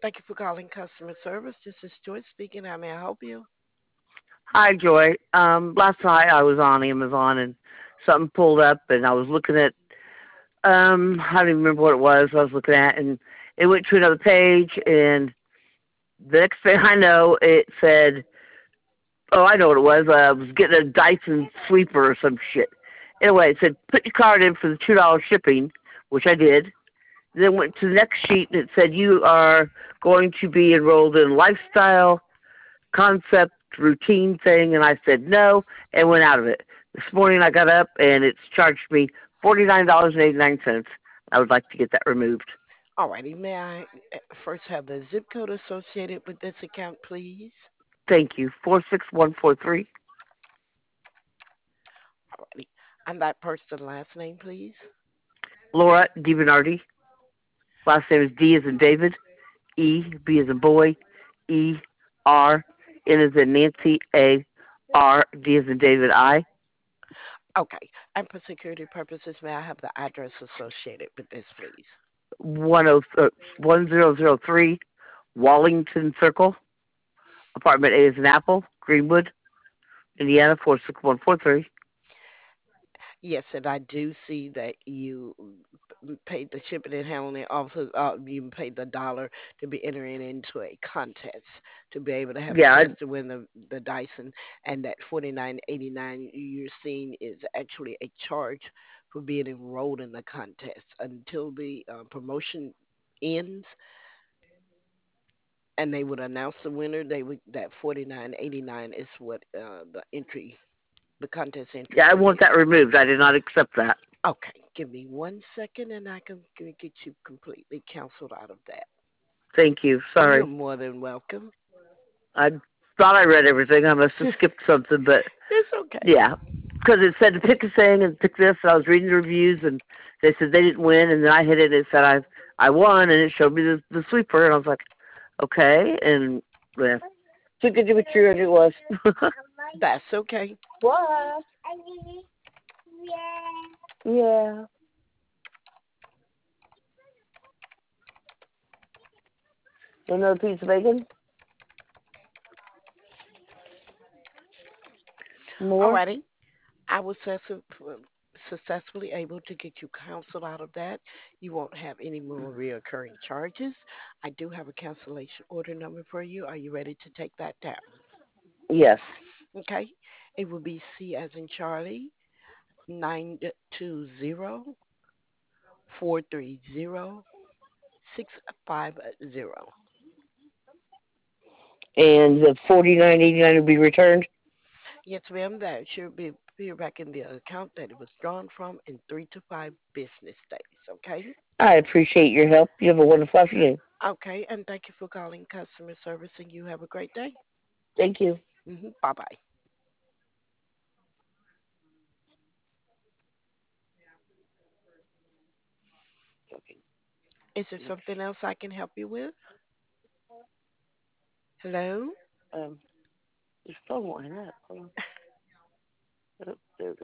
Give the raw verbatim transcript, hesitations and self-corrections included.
Thank you for calling customer service. This is Joy speaking. How may I help you? Hi, Joy. Um, last night I was on Amazon and something pulled up, and I was looking at um, I don't even remember what it was I was looking at, and it went to another page, and the next thing I know, it said, "Oh, I know what it was. Uh, I was getting a Dyson sweeper or some shit." Anyway, it said, "Put your card in for the two dollars shipping," which I did. Then went to the next sheet, and it said, "You are going to be enrolled in lifestyle concept routine thing," and I said no and went out of it. This morning I got up and it's charged me forty nine dollars and eighty nine cents. I would like to get that removed. Alrighty, may I uh, first have the zip code associated with this account, please? Thank you. Four six one four three. Alrighty. And that person's last name, please? Laura DiBernardi. Last name is D as in David, E, B as in boy, E, R, N as in Nancy, A, R, D as in David, I. Okay. And for security purposes, may I have the address associated with this, please? one oh, uh, one zero zero three Wallington Circle, apartment A as in Apple, Greenwood, Indiana four six one four three. Yes, and I do see that you m- paid the shipping and handling. Also, uh, you paid the dollar to be entering into a contest to be able to have a Yeah, I, chance to win the the Dyson. And that forty nine eighty nine you're seeing is actually a charge for being enrolled in the contest until the uh, promotion ends. And they would announce the winner. They would that forty nine eighty nine is what uh, the entry, the contest entry yeah, I fee want is. that removed. I did not accept that. Okay, give me one second and I can g- get you completely canceled out of that. Thank you. You're Sorry. more than welcome. I thought I read everything. I must have skipped something, but It's okay. yeah, because it said to pick a thing and pick this. And I was reading the reviews, and they said they didn't win, and then I hit it. And it said I I won, and it showed me the the sweeper, and I was like, okay, and yeah, too good to be true, and it was. That's okay. What? Yeah. Another piece of bacon? More? Alrighty. I was success- successfully able to get you canceled out of that. You won't have any more reoccurring charges. I do have a cancellation order number for you. Are you ready to take that down? Yes. Okay. It will be C as in Charlie, nine two zero four three zero six five zero. And the forty nine eighty nine will be returned. Yes, ma'am. That should be appear back in the account that it was drawn from in three to five business days. Okay. I appreciate your help. You have a wonderful afternoon. Okay. And thank you for calling customer service, and you have a great day. Thank you. Hmm. Bye bye. Is there something else I can help you with? Hello. Um, your phone won't hang up. Hold on. Oh, there we go.